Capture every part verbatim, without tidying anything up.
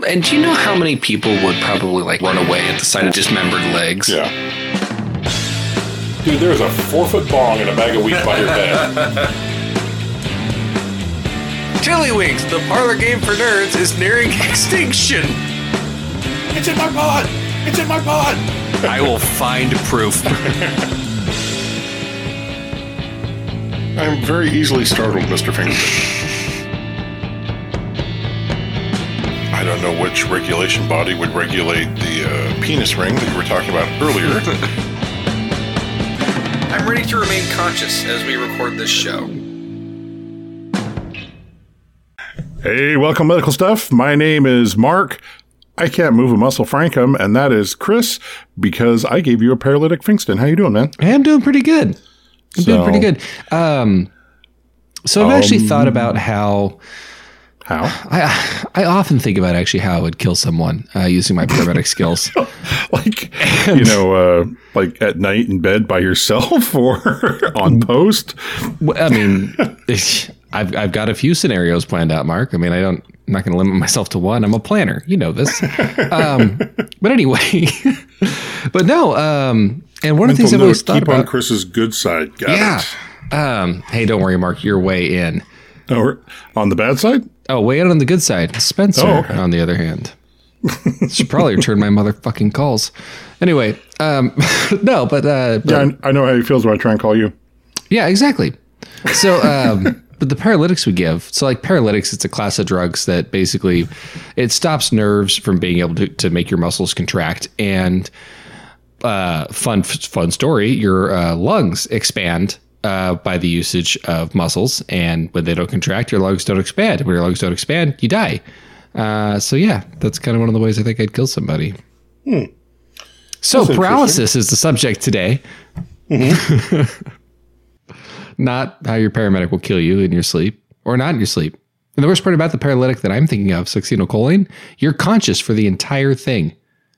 And do you know how many people would probably like run away at the sight of dismembered legs? Yeah. Dude, there's a four-foot bong and a bag of wheat by your bed. Tiddlywinks, the parlor game for nerds, is nearing extinction. It's in my pot! It's in my pot! I will find proof. I'm very easily startled, Mister Fingertip. I don't know which regulation body would regulate the uh, penis ring that you were talking about earlier. I'm ready to remain conscious as we record this show. Hey, welcome, Medical Stuff. My name is Mark. I can't move a muscle, Frankum, and that is Chris, because I gave you a paralytic Finkston. How you doing, man? Hey, I'm doing pretty good. I'm So- doing pretty good. Um, so I've actually Um, thought about how How? I I often think about actually how I would kill someone uh, using my paramedic skills. Like, you know, uh, like at night in bed by yourself or on post? Well, I mean, I've I've got a few scenarios planned out, Mark. I mean, I don't. I'm not going to limit myself to one. I'm a planner. You know this. Um, but anyway, but no. Um, and one of the things I've Mental always note, thought keep on about. Chris's good side. Got Yeah. it. Um, hey, don't worry, Mark. You're way in. Or on the bad side? Oh, way out on the good side. Spencer, Oh, okay. on the other hand. Should probably return my motherfucking calls. Anyway, um, no, but, uh, but Yeah, I, I know how he feels when I try and call you. yeah, exactly. So, um, but the paralytics we give, so like paralytics, it's a class of drugs that basically it stops nerves from being able to, to make your muscles contract. And uh, fun, fun story, your uh, lungs expand uh, by the usage of muscles. And when they don't contract, your lungs don't expand. When your lungs don't expand, you die. Uh, so yeah, that's kind of one of the ways I think I'd kill somebody. Hmm. So That's paralysis is the subject today. Not how your paramedic will kill you in your sleep or not in your sleep. And the worst part about the paralytic that I'm thinking of, succinylcholine, you're conscious for the entire thing.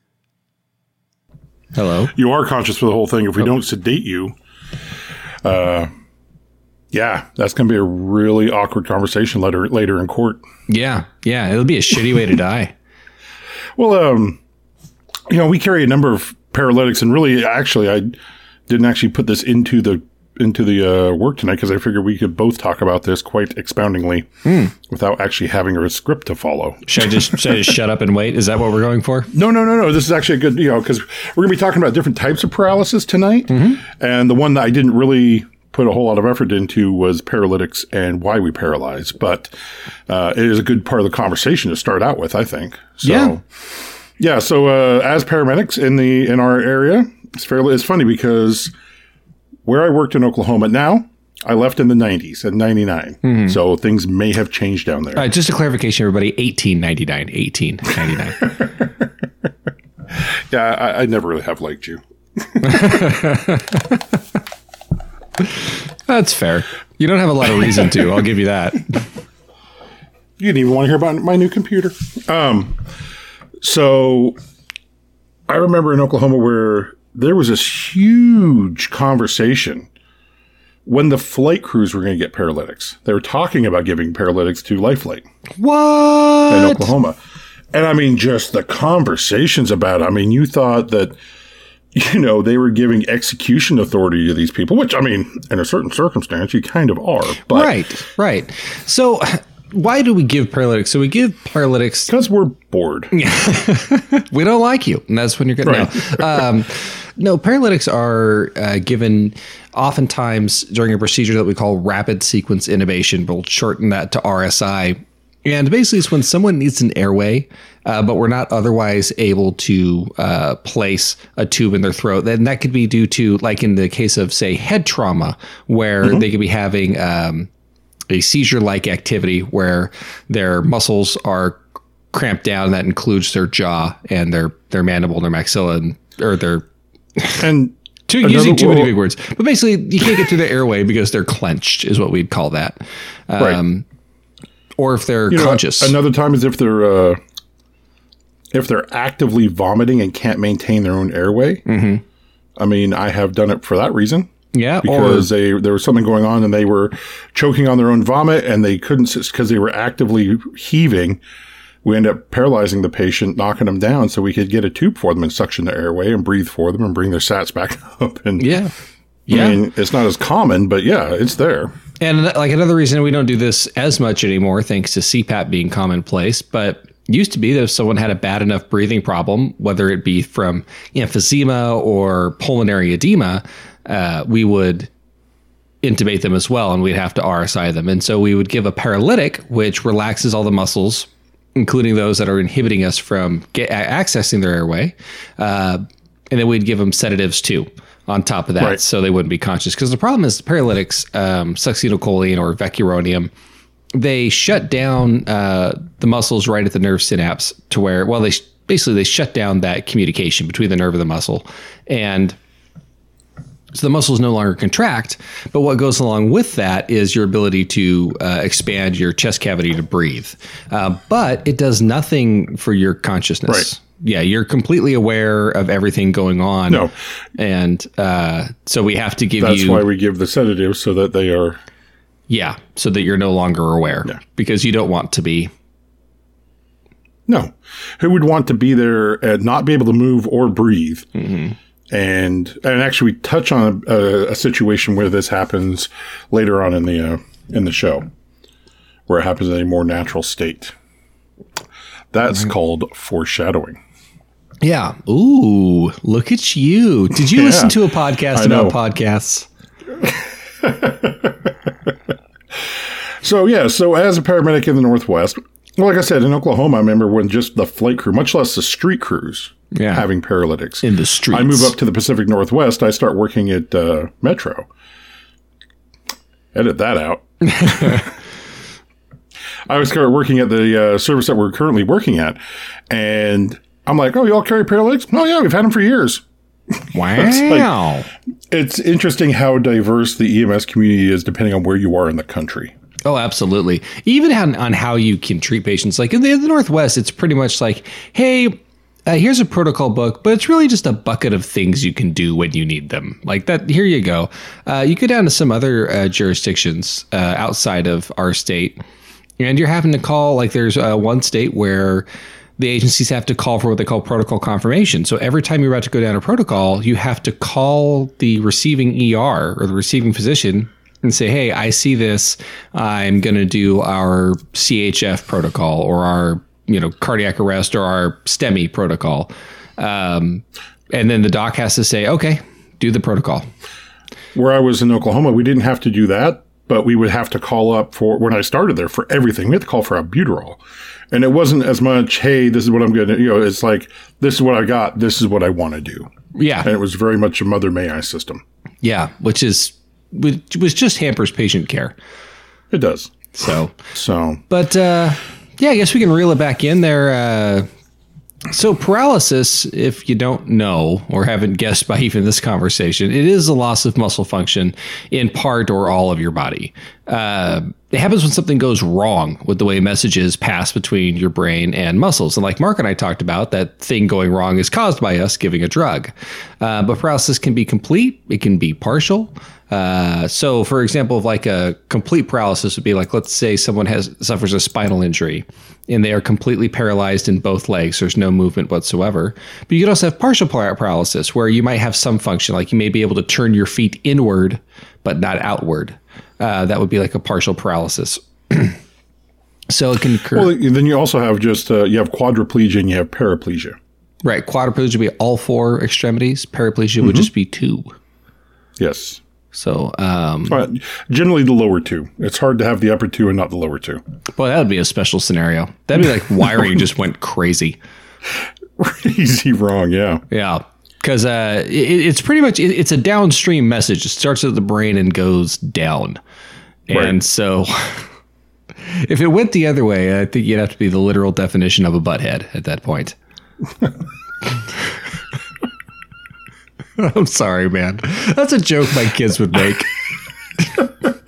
Hello? You are conscious for the whole thing. If we don't sedate you, uh, yeah, that's going to be a really awkward conversation later, later in court. Yeah. Yeah. It'll be a shitty way to die. Well, um, you know, we carry a number of paralytics, and really, actually, I didn't actually put this into the into the uh, work tonight because I figured we could both talk about this quite expoundingly without actually having a script to follow. Should I just, should I just shut up and wait? Is that what we're going for? No, no, no, no. This is actually a good, you know, because we're going to be talking about different types of paralysis tonight, and the one that I didn't really put a whole lot of effort into was paralytics and why we paralyze. But uh, it is a good part of the conversation to start out with, I think. So, Yeah. Yeah. So uh, as paramedics in the in our area, it's fairly it's funny because where I worked in Oklahoma now, I left in the nineties and ninety-nine. So things may have changed down there. All right, just a clarification, everybody. eighteen ninety-nine. eighteen ninety-nine. Yeah, I, I never really have liked you. That's fair. You don't have a lot of reason to. I'll give you that. You didn't even want to hear about my new computer. Um, so I remember in Oklahoma where there was this huge conversation when the flight crews were going to get paralytics. They were talking about giving paralytics to Lifelight What? in Oklahoma. And I mean, just the conversations about it. I mean, you thought that, you know, they were giving execution authority to these people, which, I mean, in a certain circumstance, you kind of are. But Right, right. So why do we give paralytics? So we give paralytics. because we're bored. We don't like you. And that's when you're getting Right. no. Um, no, paralytics are uh, given oftentimes during a procedure that we call rapid sequence intubation. We'll shorten that to R S I. And basically it's when someone needs an airway, uh, but we're not otherwise able to uh, place a tube in their throat. Then that could be due to, like in the case of, say, head trauma, where they could be having um, a seizure-like activity where their muscles are cramped down. That includes their jaw and their, their mandible, their maxilla, and, or their And too, Another- using too many well- big words. But basically, you can't get through the airway because they're clenched, is what we'd call that. Um, Or if they're You know, conscious. another time is if they're uh, if they're actively vomiting and can't maintain their own airway. Mm-hmm. I mean, I have done it for that reason. Yeah, because they there was something going on and they were choking on their own vomit and they couldn't because they were actively heaving. we end up paralyzing the patient, knocking them down so we could get a tube for them and suction their airway and breathe for them and bring their sats back up. And Yeah. Yeah. I mean, it's not as common, but yeah, it's there. And like another reason we don't do this as much anymore, thanks to C PAP being commonplace, but used to be that if someone had a bad enough breathing problem, whether it be from emphysema or pulmonary edema, uh, we would intubate them as well, and we'd have to R S I them. And so we would give a paralytic, which relaxes all the muscles, including those that are inhibiting us from get, accessing their airway. Uh, and then we'd give them sedatives too on top of that, right. so they wouldn't be conscious. Because the problem is the paralytics, um, succinylcholine or vecuronium, they shut down uh, the muscles right at the nerve synapse to where, well, they sh- basically they shut down that communication between the nerve and the muscle. And so the muscles no longer contract, but what goes along with that is your ability to uh, expand your chest cavity to breathe. Uh, but it does nothing for your consciousness. Right. Yeah, you're completely aware of everything going on. No. And uh, so we have to give That's you... why we give the sedatives so that they are... Yeah, so that you're no longer aware. Yeah. Because you don't want to be... No. Who would want to be there and not be able to move or breathe? Mm-hmm. And and actually, we touch on a, a situation where this happens later on in the uh, in the show, where it happens in a more natural state. That's mm-hmm. called foreshadowing. Yeah. Ooh, look at you! Did you yeah, listen to a podcast about podcasts? So yeah, so as a paramedic in the Northwest, well, like I said, in Oklahoma, I remember when just the flight crew, much less the street crews, yeah. having paralytics. In the streets. I move up to the Pacific Northwest. I start working at uh, Metro. Edit that out. I start working at the uh, service that we're currently working at. And I'm like, oh, you all carry paralytics? Oh, yeah, we've had them for years. Wow. It's, like, it's interesting how diverse the E M S community is depending on where you are in the country. Oh, absolutely. Even on, on how you can treat patients. Like in the, in the Northwest, it's pretty much like, hey, uh, here's a protocol book, but it's really just a bucket of things you can do when you need them. Like that, here you go. Uh, you go down to some other uh, jurisdictions uh, outside of our state, and you're having to call, like there's uh, one state where the agencies have to call for what they call protocol confirmation. So every time you're about to go down a protocol, you have to call the receiving E R or the receiving physician and say, hey, I see this. I'm going to do our C H F protocol or our, you know, cardiac arrest or our STEMI protocol. Um, and then the doc has to say, okay, do the protocol. Where I was in Oklahoma, we didn't have to do that, but we would have to call up for, when I started there, for everything. We had to call for albuterol. And it wasn't as much, hey, this is what I'm going to, you know, it's like, this is what I got. This is what I want to do. Yeah. And it was very much a mother may I system. Yeah. Which is, which was just hampers patient care. It does. So, so, but, uh, yeah, I guess we can reel it back in there. Uh, so paralysis, if you don't know or haven't guessed by even this conversation, it is a loss of muscle function in part or all of your body. Uh, it happens when something goes wrong with the way messages pass between your brain and muscles. And like Mark and I talked about, that thing going wrong is caused by us giving a drug. Uh, but paralysis can be complete. It can be partial. Uh, so, for example, of like a complete paralysis would be like, let's say someone has suffers a spinal injury and they are completely paralyzed in both legs. There's no movement whatsoever. But you could also have partial paralysis where you might have some function, like you may be able to turn your feet inward, but not outward. Uh, that would be like a partial paralysis. So it can occur. Well, then you also have just, uh, you have quadriplegia and you have paraplegia. Right. Quadriplegia would be all four extremitees. Paraplegia mm-hmm. would just be two. Yes. So, um, but generally the lower two. It's hard to have the upper two and not the lower two. Boy, that would be a special scenario. That'd be like wiring just went crazy. Crazy wrong. Yeah. Yeah. Because uh, it, it's pretty much, it, it's a downstream message. It starts at the brain and goes down. And right. so if it went the other way, I think you'd have to be the literal definition of a butthead at that point. I'm sorry, man. That's a joke my kids would make. uh,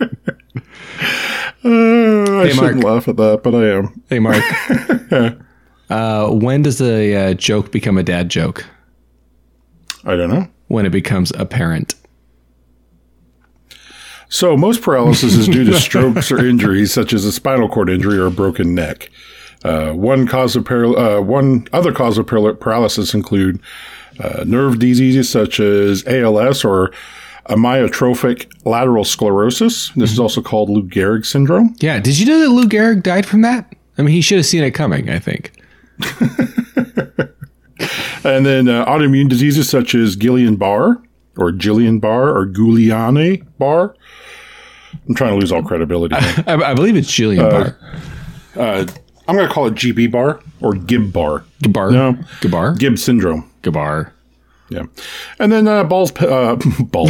I hey, shouldn't Mark. laugh at that, but I am. Hey, Mark. uh, when does a uh, joke become a dad joke? I don't know. When it becomes apparent. So most paralysis is due to strokes or injuries, such as a spinal cord injury or a broken neck. Uh, one cause of paral- uh, one other cause of paral- paralysis include uh, nerve diseases such as A L S or amyotrophic lateral sclerosis. This mm-hmm. is also called Lou Gehrig syndrome. Yeah. Did you know that Lou Gehrig died from that? I mean, he should have seen it coming, I think. And then uh, autoimmune diseases such as Guillain-Barré or Guillain-Barré or Guillain-Barré. I'm trying to lose all credibility. I, I believe it's Guillain-Barré. Uh, uh, I'm going to call it G B bar or Gib-Bar. Gib-Bar? No. Gib-Bar? Gib syndrome. Gib-Bar. Yeah. And then uh, balls, uh, balls,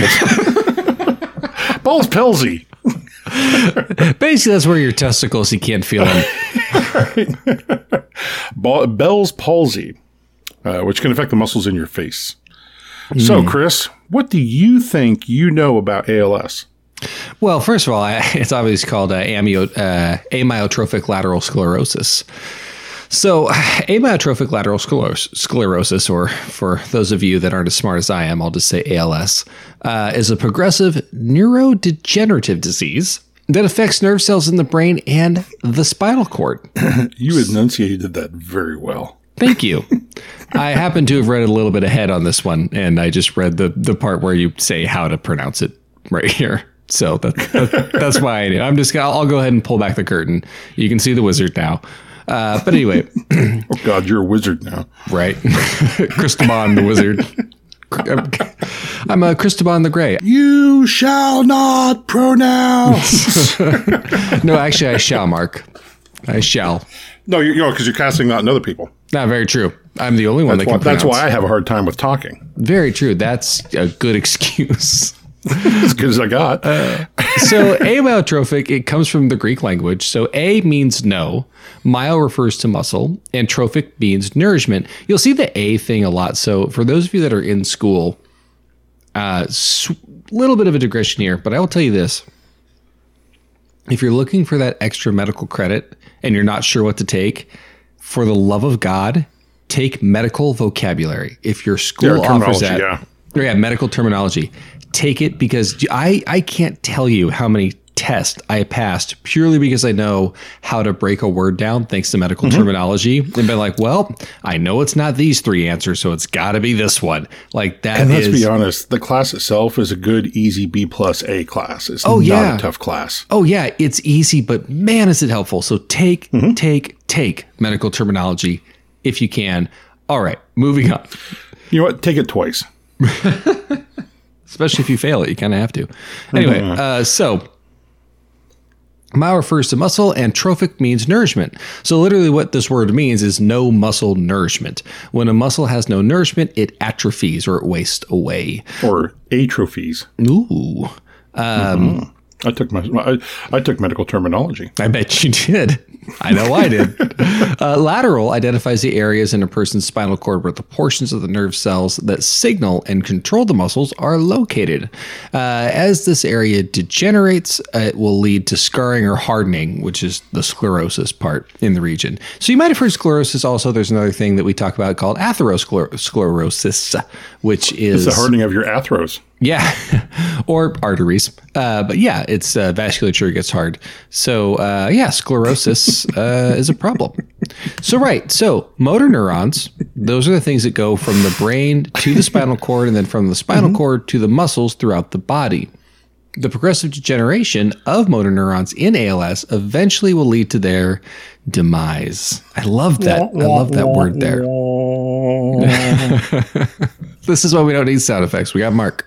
balls palsy. Basically, that's where your testicles, you can't feel them. Ball, Bell's palsy, uh, which can affect the muscles in your face. Mm. So, Chris, what do you think you know about A L S? Well, first of all, it's obviously called uh, amio, uh, amyotrophic lateral sclerosis. So amyotrophic lateral sclerosis, or for those of you that aren't as smart as I am, I'll just say A L S, uh, is a progressive neurodegenerative disease that affects nerve cells in the brain and the spinal cord. You enunciated that very well. Thank you. I happen to have read a little bit ahead on this one, and I just read the, the part where you say how to pronounce it right here. So that, that, that's why I do. I'm just gonna, I'll go ahead and pull back the curtain. You can see the wizard now. Uh, but anyway. Oh, God, you're a wizard now. Right. Cristoban the wizard. I'm a Cristoban the Grey. You shall not pronounce. No, actually, I shall, Mark. I shall. No, you know, because you're casting out on other people. Not very true. I'm the only one that's that why, can pronounce. That's why I have a hard time with talking. Very true. That's a good excuse. As good as I got. Uh, so amyotrophic, it comes from the Greek language. So A means no, myo refers to muscle, and trophic means nourishment. You'll see the A thing a lot. So for those of you that are in school, a uh, sw- little bit of a digression here, but I will tell you this. If you're looking for that extra medical credit and you're not sure what to take, for the love of God, take medical vocabulary. If your school yeah, offers that, yeah. Or yeah, medical terminology. Take it, because I, I can't tell you how many tests I passed purely because I know how to break a word down thanks to medical mm-hmm. terminology, and been like, well, I know it's not these three answers, so it's got to be this one. Like that. And let's is, be honest, the class itself is a good, easy B plus A class. It's oh, not yeah. a tough class. Oh yeah, it's easy, but man, is it helpful. So take, mm-hmm. take, take medical terminology if you can. All right, moving on. You know what? Take it twice. Especially if you fail it, you kind of have to. Anyway, mm-hmm. uh, so myo refers to muscle and trophic means nourishment. So literally what this word means is no muscle nourishment. When a muscle has no nourishment, it atrophies or it wastes away. Or atrophies. Ooh. Um, mm-hmm. I took my I, I took medical terminology. I bet you did. I know I did. Uh, lateral identifies the areas in a person's spinal cord where the portions of the nerve cells that signal and control the muscles are located. Uh, as this area degenerates, uh, it will lead to scarring or hardening, which is the sclerosis part in the region. So you might have heard sclerosis. Also, there's another thing that we talk about called atherosclerosis, which is it's the hardening of your atheros. Yeah, or arteries. Uh, but yeah, it's uh, vasculature gets hard. So uh, yeah, sclerosis uh, is a problem. So right, so motor neurons, those are the things that go from the brain to the spinal cord and then from the spinal mm-hmm. cord to the muscles throughout the body. The progressive degeneration of motor neurons in A L S eventually will lead to their demise. I love that. I love that word there. This is why we don't need sound effects. We got Mark.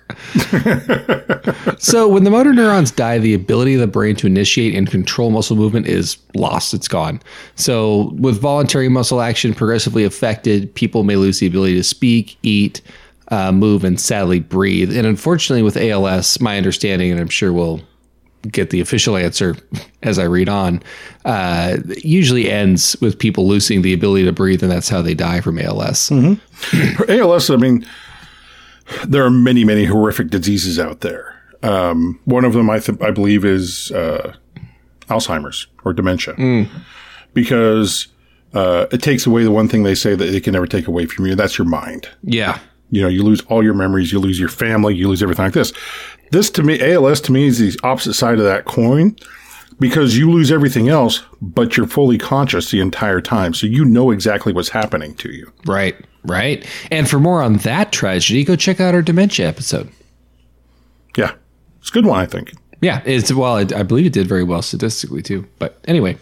So when the motor neurons die, the ability of the brain to initiate and control muscle movement is lost. It's gone. So with voluntary muscle action progressively affected, people may lose the ability to speak, eat, uh, move, and sadly breathe. And unfortunately with A L S, my understanding, and I'm sure we'll get the official answer as I read on, uh, usually ends with people losing the ability to breathe, and that's how they die from A L S. Mm-hmm. For A L S, I mean, there are many, many horrific diseases out there. Um, one of them, I, th- I believe, is uh, Alzheimer's or dementia, mm. because uh, it takes away the one thing they say that they can never take away from you. That's your mind. Yeah. You know, you lose all your memories, you lose your family, you lose everything like this. This to me, A L S to me is the opposite side of that coin, because you lose everything else, but you're fully conscious the entire time. So you know exactly what's happening to you. Right, right. And for more on that tragedy, go check out our dementia episode. Yeah, it's a good one, I think. Yeah, it's well, I, I believe it did very well statistically too. But anyway,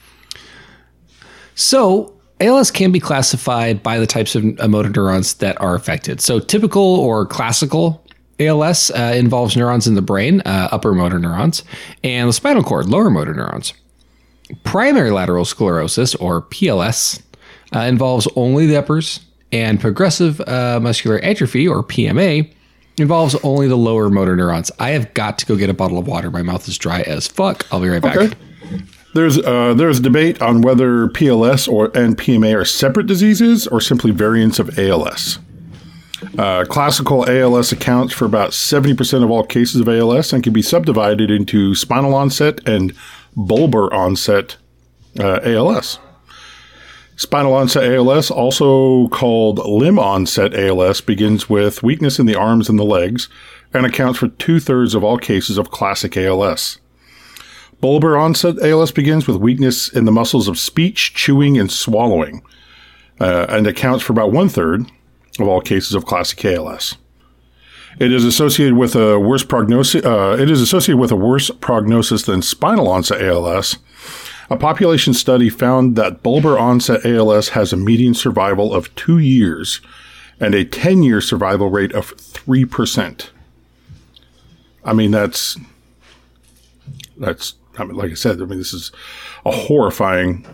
so A L S can be classified by the types of motor neurons that are affected. So typical or classical A L S uh, involves neurons in the brain, uh, upper motor neurons, and the spinal cord, lower motor neurons. Primary lateral sclerosis, or P L S, uh, involves only the uppers, and progressive uh, muscular atrophy, or P M A, involves only the lower motor neurons. I have got to go get a bottle of water. My mouth is dry as fuck. I'll be right back. Okay. There's uh, there's debate on whether P L S or and P M A are separate diseases or simply variants of A L S. Uh, classical A L S accounts for about seventy percent of all cases of A L S and can be subdivided into spinal onset and bulbar onset uh, A L S. Spinal onset A L S, also called limb onset A L S, begins with weakness in the arms and the legs and accounts for two-thirds of all cases of classic A L S. Bulbar onset A L S begins with weakness in the muscles of speech, chewing, and swallowing, uh, and accounts for about one-third of all cases of classic A L S. It is associated with a worse prognosis. Uh, it is associated with a worse prognosis than spinal onset A L S. A population study found that bulbar onset A L S has a median survival of two years and a ten-year survival rate of three percent. I mean, that's that's. I mean, like I said, I mean, this is a horrifying.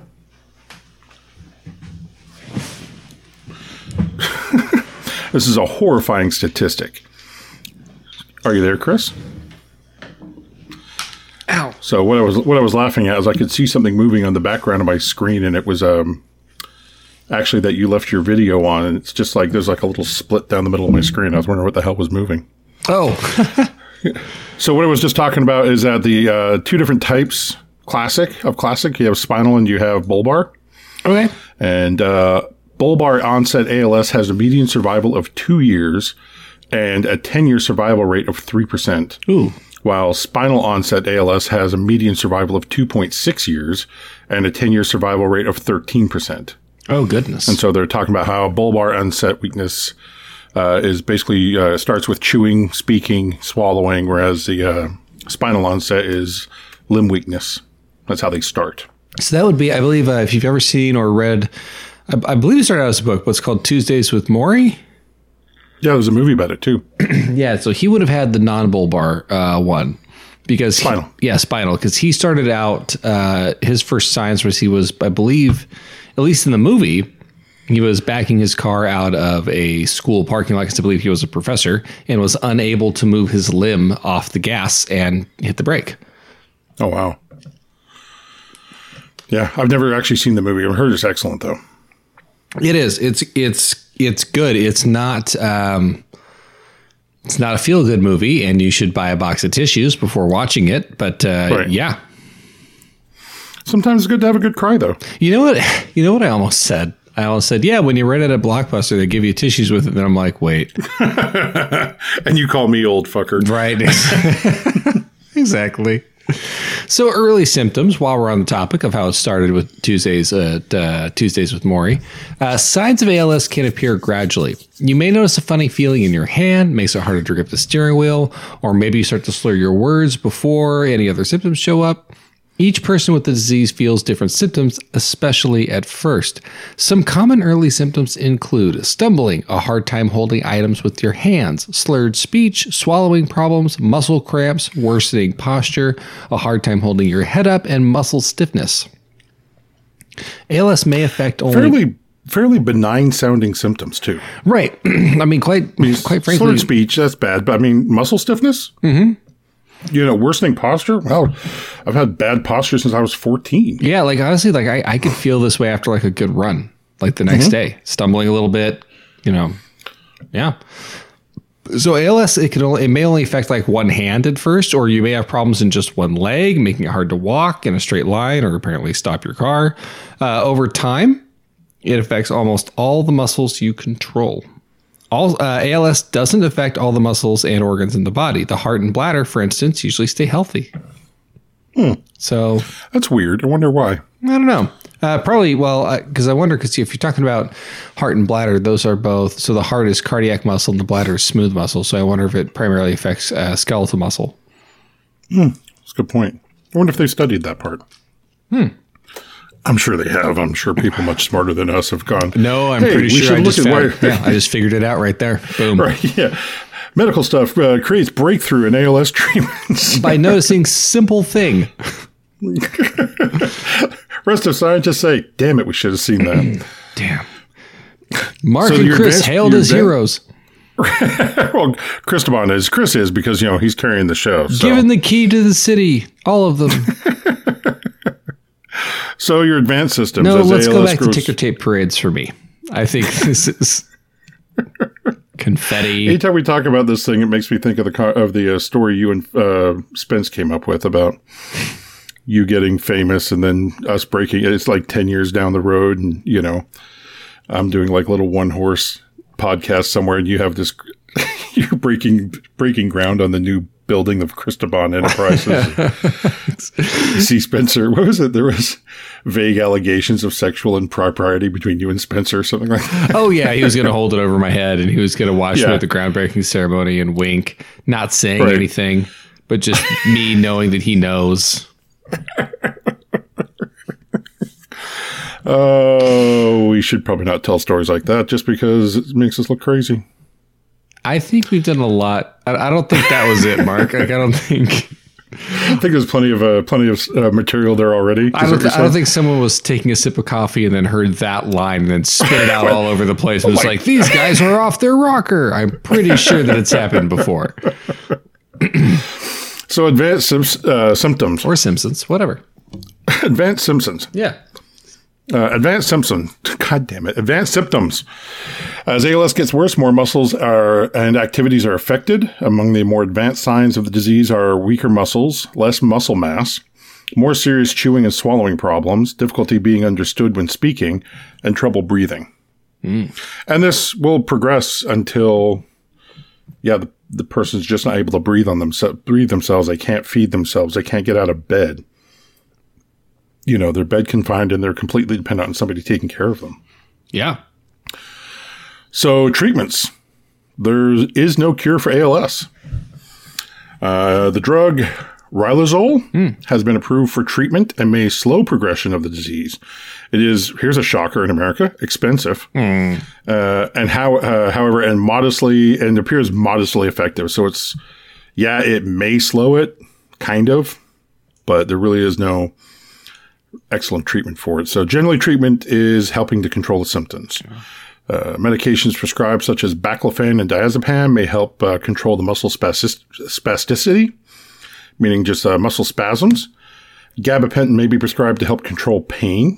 This is a horrifying statistic. Are you there, Chris? Ow. So what I was what I was laughing at is I could see something moving on the background of my screen, and it was um actually that you left your video on, and it's just like there's like a little split down the middle of my screen. I was wondering what the hell was moving. Oh. So what I was just talking about is that the uh, two different types classic of classic. You have spinal and you have bulbar. Okay. And uh, bulbar onset A L S has a median survival of two years and a ten-year survival rate of three percent. Ooh. While spinal onset A L S has a median survival of two point six years and a ten-year survival rate of thirteen percent. Oh, goodness. And so they're talking about how bulbar onset weakness uh, is basically uh, starts with chewing, speaking, swallowing, whereas the uh, spinal onset is limb weakness. That's how they start. So that would be, I believe, uh, if you've ever seen or read, I, I believe it started out as a book, but it's called Tuesdays with Morrie. Yeah, there's a movie about it too. Yeah, so he would have had the non-bulbar uh, one because he, spinal. Yeah, spinal, because he started out. Uh, his first science was he was, I believe, at least in the movie, he was backing his car out of a school parking lot because I believe he was a professor and was unable to move his limb off the gas and hit the brake. Oh wow! Yeah, I've never actually seen the movie. I've heard it's excellent though. It is. It's it's it's good. It's not. Um, it's not a feel good movie, and you should buy a box of tissues before watching it. But uh, Right. yeah, Sometimes it's good to have a good cry though. you know what? You know what I almost said. I almost said, yeah. When you rent it at Blockbuster, they give you tissues with it. And I'm like, wait, And you call me old fucker. right? Exactly. So early symptoms, while we're on the topic of how it started with Tuesdays, uh, uh, Tuesdays with Morrie, uh, signs of A L S can appear gradually. You may notice a funny feeling in your hand, makes it harder to grip the steering wheel, or maybe you start to slur your words before any other symptoms show up. Each person with the disease feels different symptoms, especially at first. Some common early symptoms include stumbling, a hard time holding items with your hands, slurred speech, swallowing problems, muscle cramps, worsening posture, a hard time holding your head up, and muscle stiffness. A L S may affect only... Fairly, fairly benign sounding symptoms too. Right. I mean, quite, quite frankly... Slurred speech, that's bad. But I mean, muscle stiffness? Mm-hmm. You know, worsening posture? Well, I've had bad posture since I was fourteen. Yeah, like honestly, like I, I could feel this way after like a good run, like the next mm-hmm. day, stumbling a little bit, you know. Yeah. So A L S, it can only, it may only affect like one hand at first, or you may have problems in just one leg, making it hard to walk in a straight line, or apparently stop your car. Uh, over time, it affects almost all the muscles you control. All, uh, A L S doesn't affect all the muscles and organs in the body. The heart and bladder, for instance, usually stay healthy. Hmm. So That's weird. I wonder why. I don't know. Uh, probably, well, because I wonder, because if you're talking about heart and bladder, those are both. So the heart is cardiac muscle and the bladder is smooth muscle. So I wonder if it primarily affects uh, skeletal muscle. Hmm. That's a good point. I wonder if they studied that part. Hmm. I'm sure they have. I'm sure people much smarter than us have gone. No, I'm hey, pretty we sure I should just, look at found, why- yeah, I just figured it out right there. Boom. Right, yeah. Medical stuff uh, creates breakthrough in A L S treatments. By noticing simple thing. Rest of scientists say, damn it, we should have seen that. Damn. Mark So and your Chris advanced- hailed your as advan- heroes. Well, Christobon is. Chris is because, you know, he's carrying the show. So. Given the key to the city. All of them. so your advanced systems. No, as let's A L go S back grows- to ticker tape parades for me. I think this is confetti. Anytime we talk about this thing, it makes me think of the co- of the uh, story you and uh, Spence came up with about you getting famous and then us breaking. It's like ten years down the road, and you know, I'm doing like little one horse podcast somewhere, and you have this. You're breaking breaking ground on the new building of Christobon Enterprises. You see Spencer. What was it? There was vague allegations of sexual impropriety between you and Spencer, or something like that. Oh, yeah. He was going to hold it over my head and he was going to watch Yeah. me at the groundbreaking ceremony and wink, not saying Right. anything, but just me knowing that he knows. Oh, we should probably not tell stories like that just because it makes us look crazy. I think we've done a lot. I, I don't think that was it, Mark. Like, I don't think. I think there's plenty of uh, plenty of uh, material there already. I don't, th- I don't think someone was taking a sip of coffee and then heard that line and then spit it out all over the place. And was like, these guys are off their rocker. I'm pretty sure that it's happened before. So advanced sim- uh, symptoms. Or Simpsons, whatever. Advanced Simpsons. Yeah. Uh, advanced symptoms. God damn it. Advanced symptoms. As A L S gets worse, more muscles are and activities are affected. Among the more advanced signs of the disease are weaker muscles, less muscle mass, more serious chewing and swallowing problems, difficulty being understood when speaking, and trouble breathing. Mm. And this will progress until, yeah, the, the person's just not able to breathe on themselves, breathe themselves. They can't feed themselves. They can't get out of bed. You know, they're bed confined and they're completely dependent on somebody taking care of them. Yeah. So treatments. There is no cure for A L S. Uh, the drug Riluzole mm. has been approved for treatment and may slow progression of the disease. It is, here's a shocker in America, expensive. Mm. Uh, and how, uh, however, and modestly, and appears modestly effective. So it's, yeah, it may slow it, kind of, but there really is no excellent treatment for it. So generally treatment is helping to control the symptoms. Uh, medications prescribed such as baclofen and diazepam may help uh, control the muscle spastic- spasticity, meaning just uh, muscle spasms. Gabapentin may be prescribed to help control pain.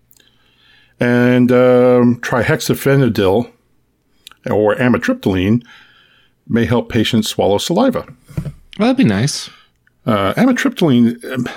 And um, trihexyphenidyl or amitriptyline may help patients swallow saliva. Well, that'd be nice. Uh, amitriptyline... Um,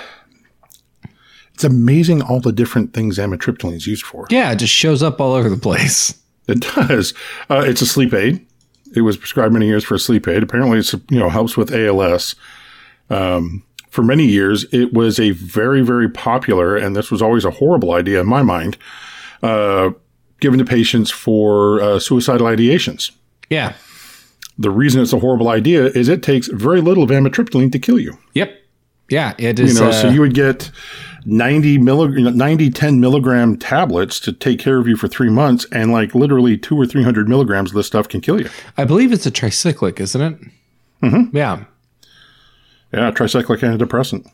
It's amazing all the different things amitriptyline is used for. Yeah, it just shows up all over the place. It does. Uh, it's a sleep aid. It was prescribed many years for a sleep aid. Apparently, it's, you know, helps with A L S. Um, for many years, it was a very, very popular, and this was always a horrible idea in my mind, uh, given to patients for uh, suicidal ideations. Yeah. The reason it's a horrible idea is it takes very little of amitriptyline to kill you. Yep. Yeah, it is. You know, uh, so you would get ninety, millig- ninety, ten milligram tablets to take care of you for three months, and like literally two or three hundred milligrams of this stuff can kill you. I believe it's a tricyclic, isn't it? Mm-hmm. Yeah. Yeah, tricyclic antidepressant.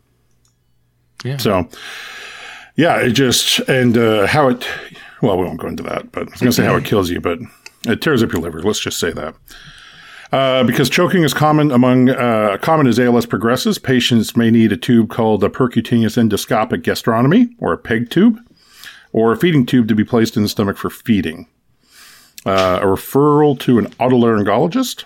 Yeah. So, yeah, it just, and uh, how it, well, we won't go into that, but I was going to say how it kills you, but it tears up your liver. Let's just say that. Uh, because choking is common among, uh, common as A L S progresses, patients may need a tube called a percutaneous endoscopic gastrostomy, or a PEG tube, or a feeding tube to be placed in the stomach for feeding. Uh, a referral to an otolaryngologist,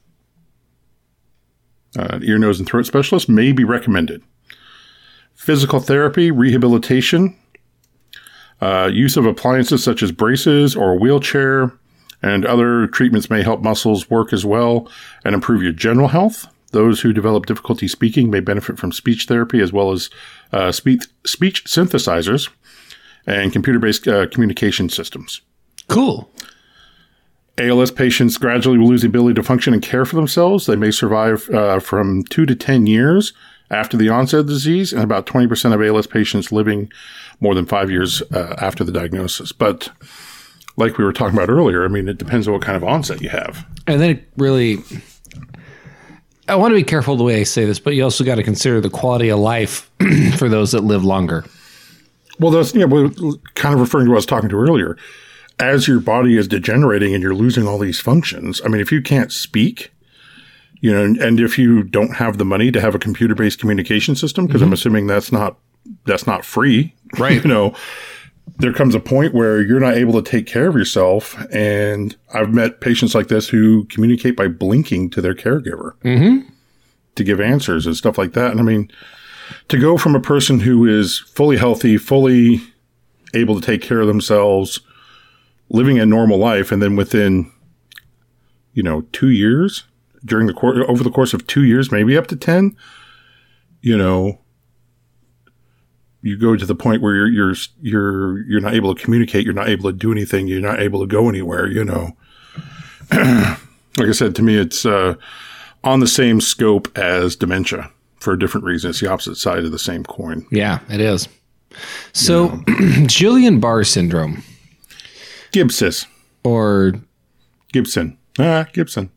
uh, ear, nose, and throat specialist may be recommended. Physical therapy, rehabilitation, uh, use of appliances such as braces or a wheelchair, and other treatments may help muscles work as well and improve your general health. Those who develop difficulty speaking may benefit from speech therapy as well as uh, speech, speech synthesizers and computer-based uh, communication systems. Cool. A L S patients gradually will lose the ability to function and care for themselves. They may survive uh, from two to ten years after the onset of the disease, and about twenty percent of A L S patients living more than five years uh, after the diagnosis. But like we were talking about earlier, I mean, it depends on what kind of onset you have. And then it really, I want to be careful the way I say this, but you also got to consider the quality of life for those that live longer. Well, that's, you know, kind of referring to what I was talking to earlier. As your body is degenerating and you're losing all these functions, I mean, if you can't speak, you know, and, and if you don't have the money to have a computer-based communication system, because mm-hmm. I'm assuming that's not that's not free, right? You know, there comes a point where you're not able to take care of yourself. And I've met patients like this who communicate by blinking to their caregiver mm-hmm. to give answers and stuff like that. And I mean, to go from a person who is fully healthy, fully able to take care of themselves, living a normal life, and then within, you know, two years, during the course, over the course of two years, maybe up to ten, you know, you go to the point where you're you're you're you're not able to communicate, you're not able to do anything, you're not able to go anywhere. You know, like I said, to me, it's uh, on the same scope as dementia for a different reason. It's the opposite side of the same coin. Yeah, it is. So, you know. Guillain-Barré syndrome. Gibsis. Or Gibson. Ah, Gibson.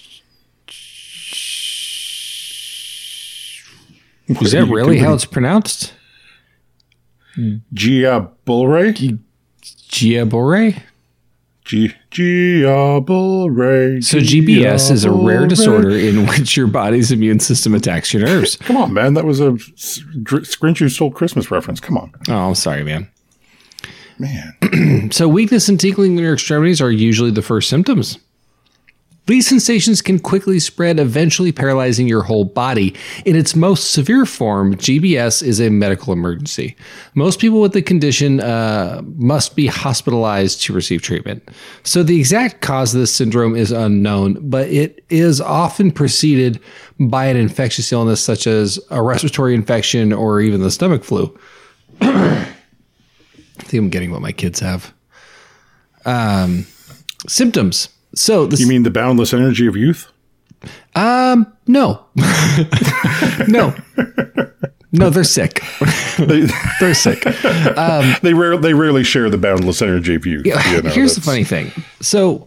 Is that really how it's pronounced? Guillain-Barré? Guillain-Barré? G- Guillain-Barré. So G B S is a rare disorder in which your body's immune system attacks your nerves. Come on, man. That was a Grinch Who Stole Christmas reference. Come on. Oh, I'm sorry, man. Man. So weakness and tingling in your extremities are usually the first symptoms. These sensations can quickly spread, eventually paralyzing your whole body. In its most severe form, G B S is a medical emergency. Most people with the condition uh, must be hospitalized to receive treatment. So the exact cause of this syndrome is unknown, but it is often preceded by an infectious illness such as a respiratory infection or even the stomach flu. I think I'm getting what my kids have. Um, symptoms. So this, you mean the boundless energy of youth? Um, no, no, no. They're sick. they, they're sick. Um, they rarely they rarely share the boundless energy of youth. Yeah, you know, here's that's... the funny thing. So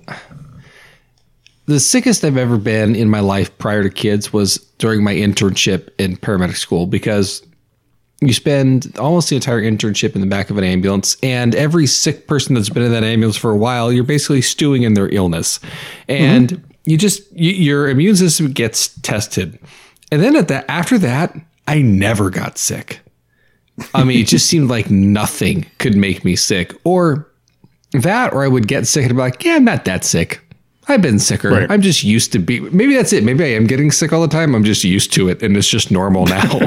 the sickest I've ever been in my life prior to kids was during my internship in paramedic school, because you spend almost the entire internship in the back of an ambulance, and every sick person that's been in that ambulance for a while, you're basically stewing in their illness. And mm-hmm. you just, you, your immune system gets tested. And then at that, after that, I never got sick. I mean, it just seemed like nothing could make me sick, or that, or I would get sick and be like, yeah, I'm not that sick. I've been sicker. Right. I'm just used to be, maybe that's it. Maybe I am getting sick all the time. I'm just used to it, and it's just normal now.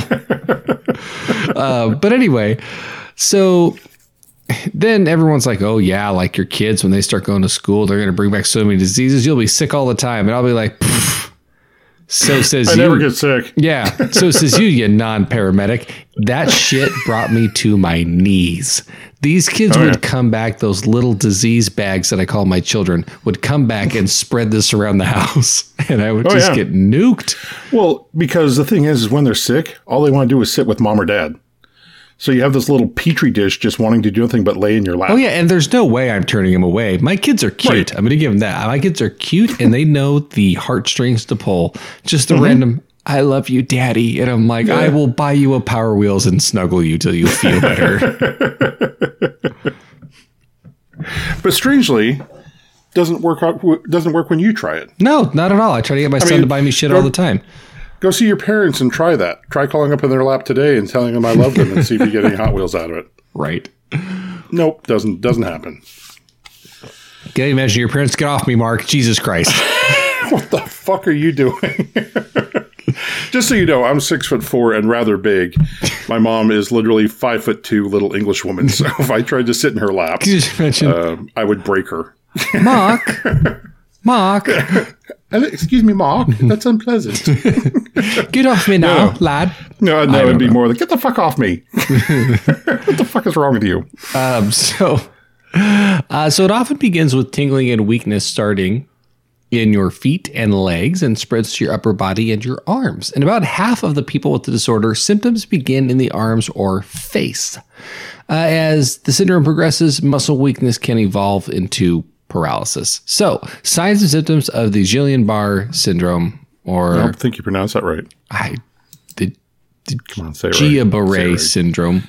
uh, but anyway, so then everyone's like, oh yeah, like your kids, when they start going to school, they're going to bring back so many diseases. You'll be sick all the time. And I'll be like, pfft. So says I you. I never get sick. Yeah. So says you, you non-paramedic. That shit brought me to my knees. These kids oh, would yeah. come back, those little disease bags that I call my children, would come back and spread this around the house. And I would oh, just yeah. get nuked. Well, because the thing is, is when they're sick, all they want to do is sit with mom or dad. So you have this little petri dish just wanting to do nothing but lay in your lap. Oh, yeah. And there's no way I'm turning them away. My kids are cute. Right. I'm going to give them that. My kids are cute, and they know the heartstrings to pull. Just a mm-hmm. random, I love you, daddy. And I'm like, yeah. I will buy you a Power Wheels and snuggle you till you feel better. But strangely, doesn't work out, doesn't work when you try it. No, not at all. I try to get my I son mean, to buy me shit all the time. Go see your parents and try that. Try calling up in their lap today and telling them I love them and see if you get any Hot Wheels out of it. Right. Nope, doesn't doesn't happen. Can you imagine your parents? Get off me, Mark. Jesus Christ. What the fuck are you doing? Just so you know, I'm six foot four and rather big. My mom is literally five foot two little English woman. So if I tried to sit in her lap, uh, I would break her. Mark. Mark, Excuse me, Mark. That's unpleasant. get off me now, No. lad. No, I no, don't it'd be know. more like, get the fuck off me. What the fuck is wrong with you? Um, so, uh, so it often begins with tingling and weakness starting in your feet and legs and spreads to your upper body and your arms. And about half of the people with the disorder, symptoms begin in the arms or face. Uh, as the syndrome progresses, muscle weakness can evolve into paralysis. So, signs and symptoms of the Guillain-Barré syndrome, or I don't think you pronounced that right. I the, the Come on, say it right. Say Guillain-Barré it right. syndrome.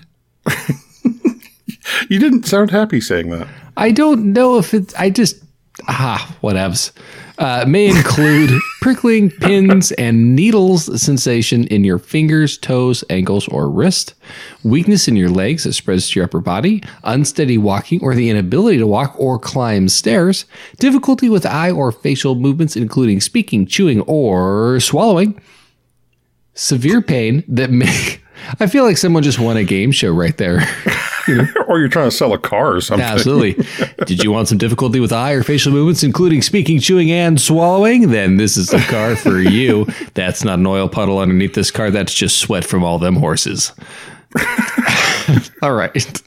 You didn't sound happy saying that. I don't know if it's, I just, ah, whatevs. Uh, may include prickling, pins, and needles sensation in your fingers, toes, ankles, or wrist, weakness in your legs that spreads to your upper body, unsteady walking or the inability to walk or climb stairs, difficulty with eye or facial movements, including speaking, chewing, or swallowing, severe pain that may, I feel like someone just won a game show right there. Or you're trying to sell a car or something. Absolutely. Did you want some difficulty with eye or facial movements, including speaking, chewing, and swallowing? Then this is the car for you. That's not an oil puddle underneath this car. That's just sweat from all them horses. All right.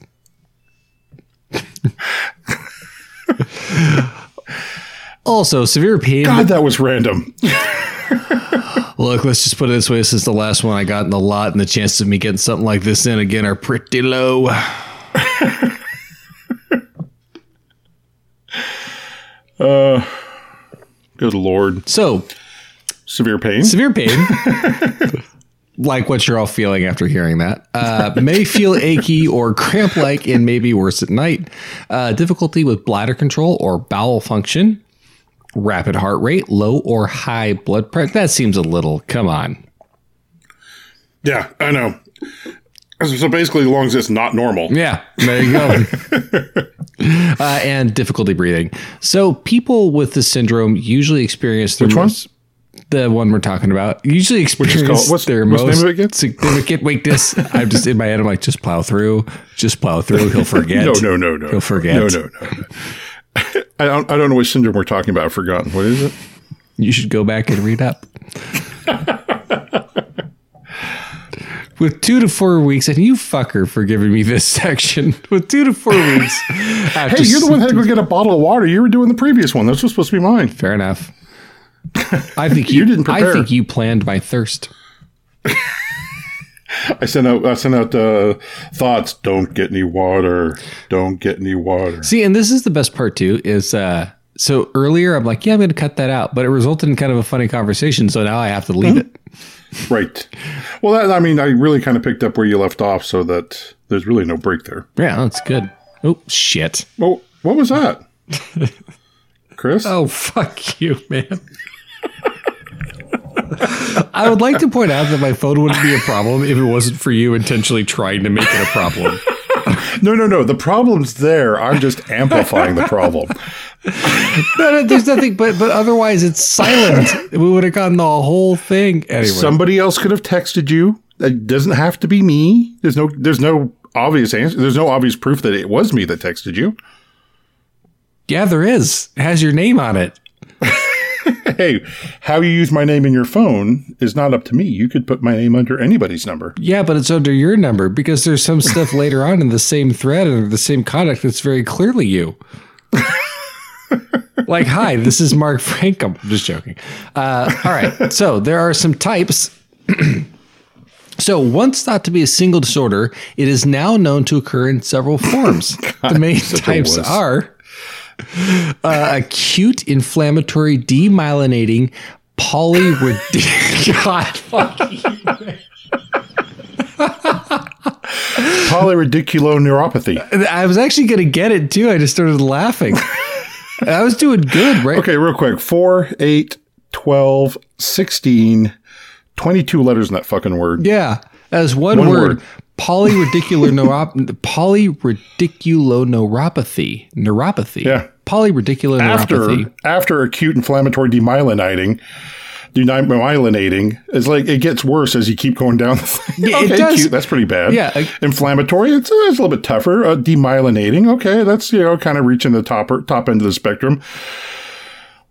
Also, severe pain. God, that was random. Look, let's just put it this way. This is the last one I got in the lot, and the chances of me getting something like this in again are pretty low. uh, good Lord. So, severe pain. Severe pain. Like what you're all feeling after hearing that. Uh, may feel achy or cramp-like and may be worse at night. Uh, difficulty with bladder control or bowel function. Rapid heart rate, low or high blood pressure. That seems a little, come on. Yeah, I know. So basically, as long as it's not normal. Yeah, there you go. uh, and difficulty breathing. So people with this syndrome usually experience their Which one? most, the one we're talking about, usually experience called- what's- their what's the most name of it again? significant weakness. I'm just in my head, I'm like, just plow through, just plow through. He'll forget. No, no, no, no. He'll forget. No, no, no. no. I don't, I don't know which syndrome we're talking about. I've forgotten. What is it? You should go back and read up. With two to four weeks, and you fucker for giving me this section. With two to four weeks. Hey, you're the one that had to go get a bottle of water. You were doing the previous one. This was supposed to be mine. Fair enough. I think you, You didn't prepare. I think you planned my thirst. I sent out I sent out uh, thoughts. Don't get any water. Don't get any water. See, and this is the best part too, is uh so earlier I'm like, yeah, I'm gonna cut that out, but it resulted in kind of a funny conversation, so now I have to leave it. Right. Well, that, I mean, I really kind of picked up where you left off, so that there's really no break there. Yeah, that's good. Oh shit. Well, what was that? Chris? Oh, fuck you, man. I would like to point out that my phone wouldn't be a problem if it wasn't for you intentionally trying to make it a problem. No, no, no. The problem's there. I'm just amplifying the problem. No, no, there's nothing, but but otherwise it's silent. We would have gotten the whole thing anyway. Somebody else could have texted you. It doesn't have to be me. There's no there's no obvious answer. There's no obvious proof that it was me that texted you. Yeah, there is. It has your name on it. Hey, how you use my name in your phone is not up to me. You could put my name under anybody's number. Yeah, but it's under your number because there's some stuff later on in the same thread or the same contact that's very clearly you. Like, hi, this is Mark Frankum. I'm just joking. Uh, all right. So there are some types. So once thought to be a single disorder, it is now known to occur in several forms. God, the main types are uh, acute inflammatory demyelinating polyradicular. God, fuck you. Polyradiculoneuropathy. I was actually going to get it too. I just started laughing. I was doing good, right? Okay, real quick. four, eight, twelve, sixteen, twenty-two letters in that fucking word. Yeah. As one, One word, word. polyradiculoneuropathy. Polyradiculoneuropathy. Neuropathy. Yeah. Polyradiculoneuropathy. After, after acute inflammatory demyelinating, demyelinating, it's like it gets worse as you keep going down the thing. Yeah, it Okay, does. acute, that's pretty bad. Yeah, I- Inflammatory, it's, it's a little bit tougher. Uh, demyelinating, okay, that's, you know, kind of reaching the top, top end of the spectrum.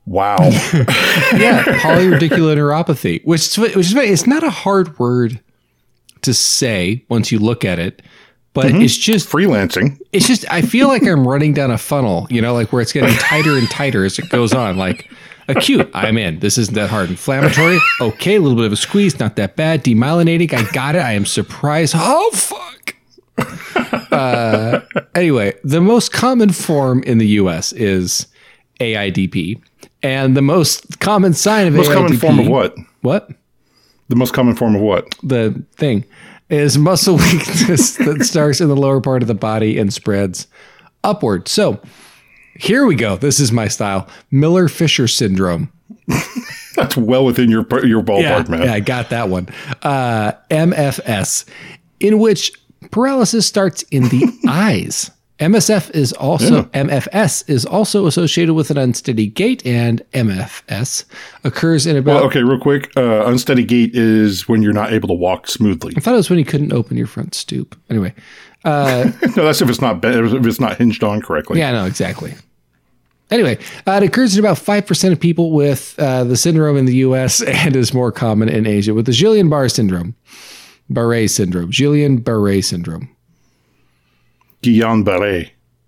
Wow. Yeah, polyradicular neuropathy, which is, which is it's not a hard word to say once you look at it, but mm-hmm. it's just freelancing. It's just I feel like I'm running down a funnel, you know, like where it's getting tighter and tighter as it goes on. Like acute, I'm in. This isn't that hard. Inflammatory, okay, a little bit of a squeeze, not that bad. Demyelinating, I got it. I am surprised. Oh fuck. uh, anyway, the most common form in the U S is A I D P. And the most common sign of most A I D P... Most common form of what? What? The most common form of what? The thing is muscle weakness that starts in the lower part of the body and spreads upward. So here we go. This is my style. Miller-Fisher syndrome. That's well within your your ballpark, yeah, man. Yeah, I got that one. Uh, M F S, in which paralysis starts in the eyes. M S F is also yeah. M F S is also associated with an unsteady gait, and M F S occurs in about. Well, okay, real quick. Uh, unsteady gait is when you're not able to walk smoothly. I thought it was when you couldn't open your front stoop. Anyway, uh, no, that's if it's not if it's not hinged on correctly. Yeah, no, exactly. Anyway, uh, it occurs in about five percent of people with uh, the syndrome in the U S and is more common in Asia with the Guillain-Barré syndrome. Barré syndrome. Guillain-Barré syndrome. Guillain-Barré.